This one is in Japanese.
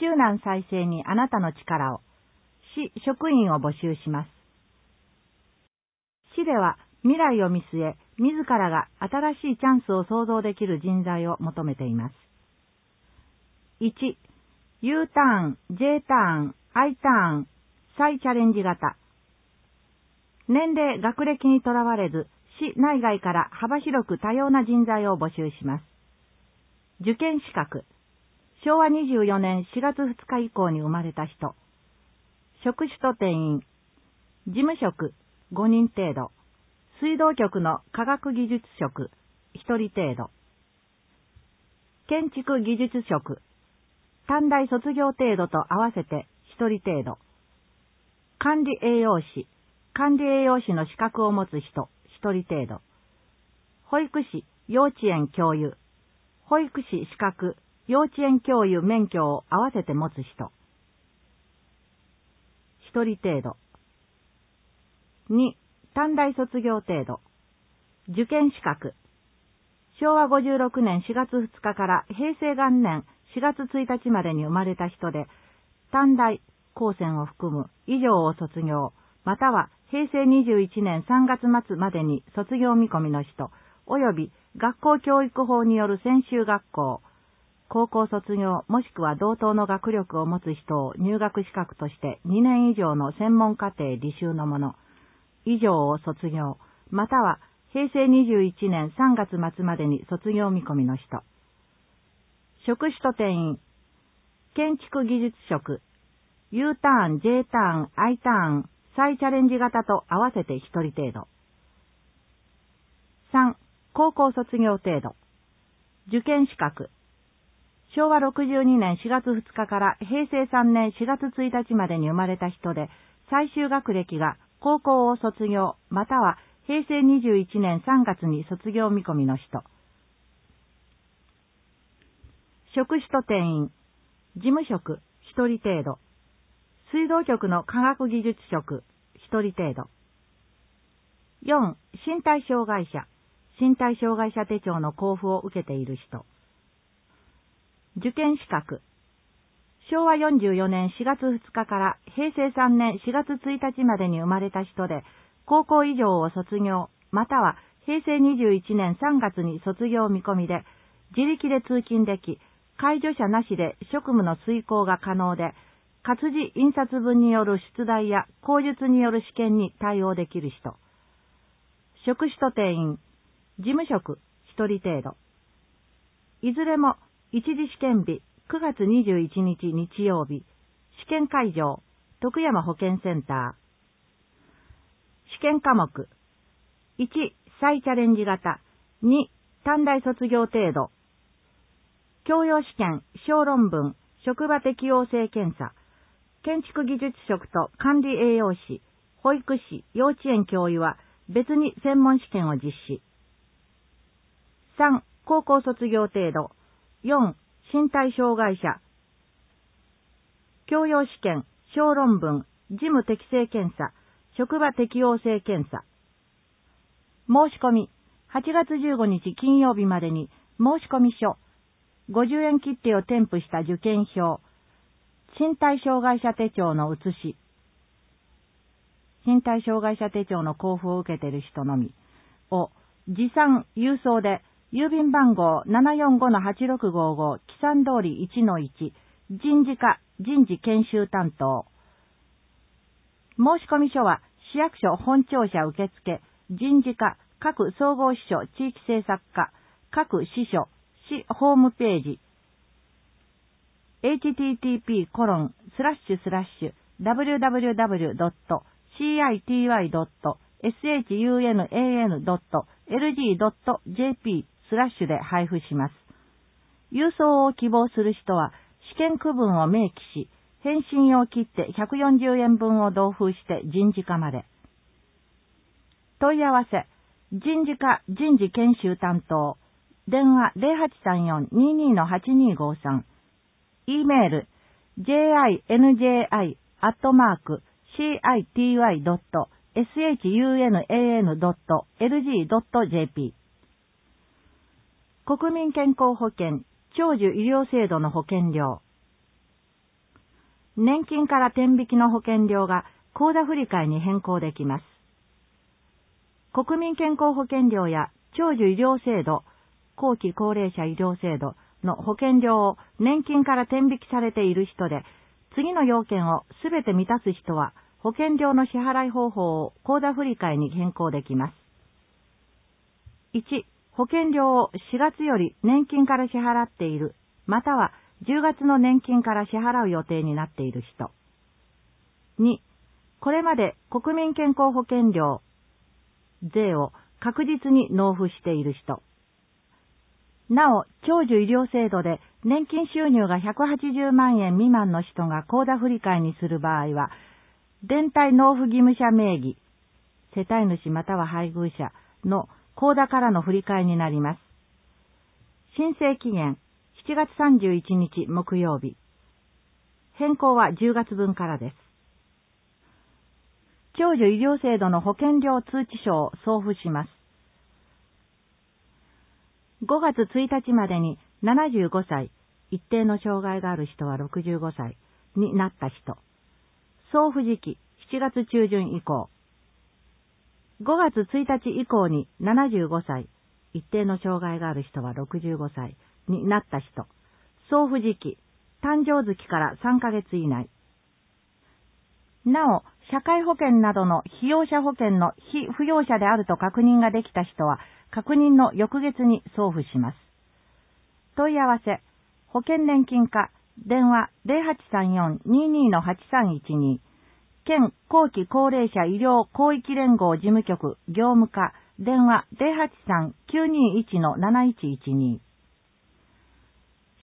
州南再生にあなたの力を。市職員を募集します。市では未来を見据え、自らが新しいチャンスを創造できる人材を求めています。1、U ターン、J ターン、I ターン、再チャレンジ型。年齢、学歴にとらわれず、市内外から幅広く多様な人材を募集します。受験資格。昭和24年4月2日以降に生まれた人。職種と定員。事務職5人程度。水道局の科学技術職1人程度。建築技術職。短大卒業程度と合わせて1人程度。管理栄養士。管理栄養士の資格を持つ人1人程度。保育士、幼稚園教諭。保育士資格、幼稚園教諭免許を合わせて持つ人1人程度。2、短大卒業程度。受験資格。昭和56年4月2日から平成元年4月1日までに生まれた人で、短大、高専を含む以上を卒業、または平成21年3月末までに卒業見込みの人、及び学校教育法による専修学校、高校卒業もしくは同等の学力を持つ人を入学資格として2年以上の専門課程履修のもの、以上を卒業、または平成21年3月末までに卒業見込みの人。職種と定員。建築技術職。U ターン、J ターン、I ターン、再チャレンジ型と合わせて1人程度。3、高校卒業程度。受験資格。昭和62年4月2日から平成3年4月1日までに生まれた人で、最終学歴が高校を卒業、または平成21年3月に卒業見込みの人。職種と定員。事務職1人程度。水道局の科学技術職1人程度。4、身体障害者。身体障害者手帳の交付を受けている人。受験資格。昭和44年4月2日から平成3年4月1日までに生まれた人で、高校以上を卒業、または平成21年3月に卒業見込みで、自力で通勤でき、介助者なしで職務の遂行が可能で、活字印刷分による出題や口述による試験に対応できる人。職種と定員。事務職1人程度。いずれも一次試験日9月21日日曜日。試験会場徳山保健センター。試験科目。1、再チャレンジ型。2、短大卒業程度。教養試験、小論文、職場適応性検査。建築技術職と管理栄養士、保育士、幼稚園教諭は別に専門試験を実施。3、高校卒業程度。4、身体障害者。教養試験、小論文、事務適正検査、職場適応性検査。申し込み、8月15日金曜日までに申込書、50円切手を添付した受験票、身体障害者手帳の写し、身体障害者手帳の交付を受けている人のみを持参郵送で郵便番号 745-8655 木山通り 1-1 人事課人事研修担当。申込書は市役所本庁舎受付人事課各総合支所地域政策課各支所市ホームページ http://www.cityn.shunan.lg.jp/ で配布します。郵送を希望する人は試験区分を明記し、返信用切手140円分を同封して人事課まで。問い合わせ、人事課人事研修担当、電話 0834-22-8253、E メール、jinji.cityn.shunan.lg.jp。国民健康保険長寿医療制度の保険料。 年金から天引きの保険料が口座振替に変更できます。国民健康保険料や長寿医療制度、後期高齢者医療制度の保険料を年金から天引きされている人で、次の要件をすべて満たす人は、保険料の支払い方法を口座振替に変更できます。1、保険料を4月より年金から支払っている、または10月の年金から支払う予定になっている人。2、これまで国民健康保険料、税を確実に納付している人。なお、長寿医療制度で年金収入が180万円未満の人が口座振替にする場合は、連帯納付義務者名義、世帯主または配偶者の口座からの振り替えになります。申請期限7月31日木曜日。変更は10月分からです。長寿医療制度の保険料通知書を送付します。5月1日までに75歳、一定の障害がある人は65歳になった人。送付時期7月中旬以降。5月1日以降に75歳、一定の障害がある人は65歳になった人。送付時期、誕生月から3ヶ月以内。なお、社会保険などの被用者保険の被扶養者であると確認ができた人は、確認の翌月に送付します。問い合わせ、保険年金課、電話 0834-22-8312、県後期高齢者医療広域連合事務局業務課、電話 083-921-7112。